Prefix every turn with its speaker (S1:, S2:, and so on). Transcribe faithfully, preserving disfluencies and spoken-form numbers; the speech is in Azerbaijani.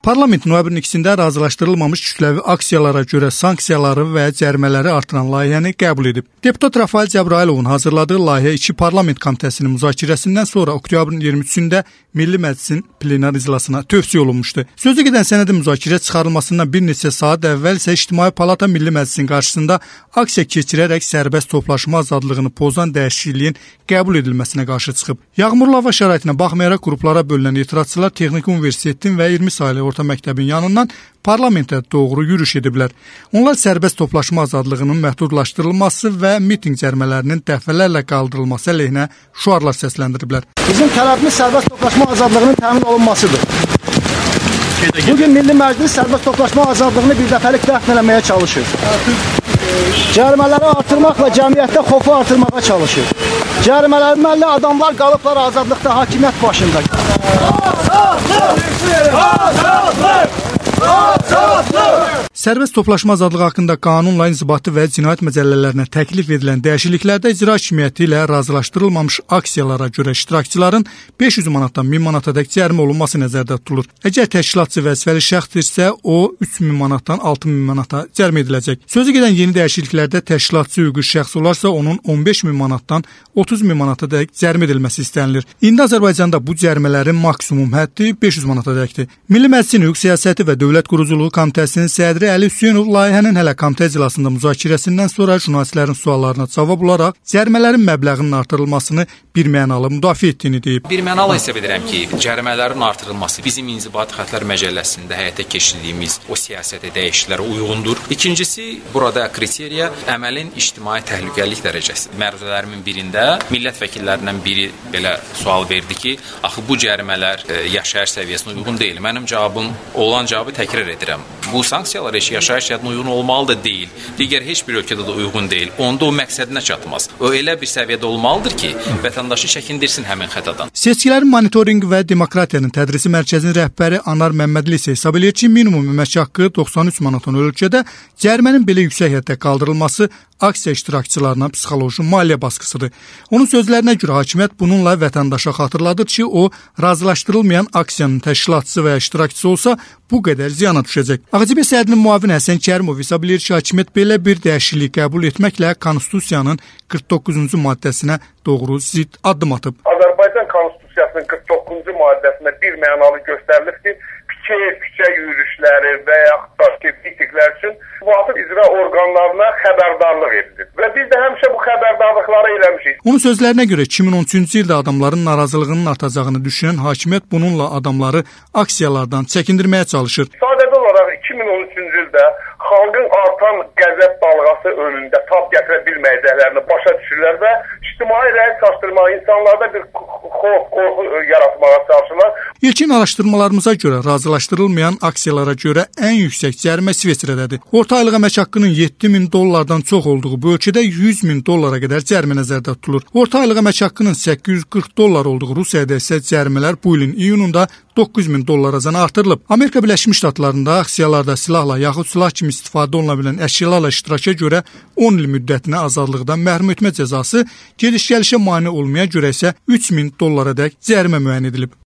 S1: Parlament noyabrın ikisində razılaşdırılmamış kütləvi aksiyalara görə sanksiyaları və cərimələri artıran layihəni qəbul edib. Deputat Rafael Cəbrailovun hazırladığı layihə iki parlament komitəsinin müzakirəsindən sonra oktyabrın iyirmi üçündə Milli Məclisin plenar iclasına tövsiyə olunmuşdu. Sözü gedən sənədin müzakirə çıxarılmasından bir neçə saat əvvəl isə İctimai Palata Milli Məclisin qarşısında aksiya keçirərək sərbəst toplaşma azadlığını pozan dəyişikliyin qəbul edilməsinə qarşı çıxıb. Yağmurlu hava şəraitinə baxmayaraq qruplara bölünən etirazçılar Texniki Universitetin və iyirmi saylı orta məktəbin yanından parlamentə doğru yürüş ediblər. Onlar sərbəst toplaşma azadlığının məhdudlaşdırılması və miting cərimələrinin dəfələrlə qaldırılması əleyhinə şüarlar səsləndiriblər.
S2: Bizim tələbimiz sərbəst toplaşma azadlığının təmin olunmasıdır. Bugün Milli Məclis sərbəst toplaşma azadlığını bir dəfəlik dəfn eləməyə çalışır. Cərimələri artırmaqla cəmiyyətdə xofu artırmağa çalışır. Cərimələrlə adamlar qalıblar azadlıqda, hakimiyyət başında.
S1: Sərbəst toplaşma azadlığı haqqında qanunla inzibati və cinayət məcəllələrinə təklif edilən dəyişikliklərdə icra hakimiyyəti ilə razılaşdırılmamış aksiyalara görə iştirakçıların beş yüz manatdan min manatadək cərimə olunması nəzərdə tutulur. Əgər təşkilatçı vəzifəli şəxsdirsə, o üç min manatdan altı min manata cərimə ediləcək. Sözü gedən yeni dəyişikliklərdə təşkilatçı hüquqi şəxs olarsa, onun on beş min manatdan otuz min manatadək cərimə edilməsi istənilir. İndi Azərbaycanda bu cərimələrin maksimum həddi beş yüz manatadəkdir. Milli Məclisin Hüquq Siyasəti və Dövlət Quruculuğu Komitəsinin sədri Əli Hüseynov layihənin hələ komitə iclasında müzakirəsindən sonra jurnalistlərin suallarına cavab olaraq cərimələrin məbləğinin artırılmasını birmənalı müdafiə etdiyini deyib.
S3: Birmənalı hesab edirəm ki, cərimələrin artırılması bizim İnzibati Xətlər Məcəlləsində həyata keçirdiyimiz o siyasətə dəyişikliklərə uyğundur. İkincisi, burada kriteriya əməlin ictimai təhlükəlilik dərəcəsi. Məruzələrimin birində millət vəkillərindən biri belə sual verdi ki, axı bu cərimələr e, yaşayış səviyyəsinə uyğun deyil. Mənim cavabım olan cavabı təkrar edirəm. Bu sanksiyalar heç yaşayış şərtinə uyğun olmalı da deyil. Digər heç bir ölkədə də uyğun deyil. Onda o məqsədinə çatmaz. O elə bir səviyyədə olmalıdır ki, vətəndaşı çəkindirsin həmin xətadan.
S1: Seçkilərin monitorinqi və demokratiyanın tədrisi mərkəzinin rəhbəri Anar Məmmədli isə hesab edir ki, minimum əmək haqqı doxsan üç manatdan ölkədə cərimənin belə yüksək həddə qaldırılması aksiya iştirakçılarına psixoloji maliyyə baskısıdır. Onun sözlərinə görə hakimiyyət bununla vətəndaşa xatırladır ki, o razılaşdırılmayan aksiyanın təşkilatçısı və ya iştirakçısı olsa bu qədər ziyana düşəcək. A Q C B sədrinin müavini Həsən Kərimov hesab edir ki, hakimiyyət belə bir dəyişiklik qəbul etməklə Konstitusiyanın qırx doqquzuncu maddəsinə doğru zidd addım atıb.
S4: Azərbaycan Konstitusiyasının qırx doqquzuncu maddəsində bir mənalı göstərilib ki, fikir, küçə yürüyüşləri və yaxud da ki, mitinglər üçün müvafiq icra orqanlarına xəbərdarlıq edilir. Və biz də həmişə bu xəbərdarlıqları eləmişik.
S1: Onun sözlərinə görə iki min on üçüncü ildə adamların narazılığının artacağını düşünən hakimiyyət bununla adamları aksiyalardan çəkindirməyə çalışır.
S4: Sadəcə olaraq iki min on üçüncü ildə xalqın artan qəzəb dalğası önündə tab gətirə bilməyəcəklərini başa düşürlər və ictimai rəy çaşdırmağa, insanlarda bir xof, qorxu yaratmağa çalışırlar.
S1: İlkin araşdırmalarımıza görə razılaşdırılmayan aksiyalara görə ən yüksək cərimə İsveçrədədir. Orta aylıq əmək haqqının yeddi min dollardan çox olduğu bu ölkədə yüz min dollara qədər cərimə nəzərdə tutulur. Orta aylıq əmək haqqının səkkiz yüz qırx dollar olduğu Rusiyada isə cərimələr bu ilin iyununda doqquz min dollaracan artırılıb. Amerika Birləşmiş Ştatlarında aksiyalarda silahla yaxud silah kimi istifadə oluna bilən əşyalarla iştiraka görə on il müddətinə azadlıqdan məhrum etmə cəzası, gediş-gəlişə mane olmaya görə isə üç min dollara dək cərimə müəyyən edilib.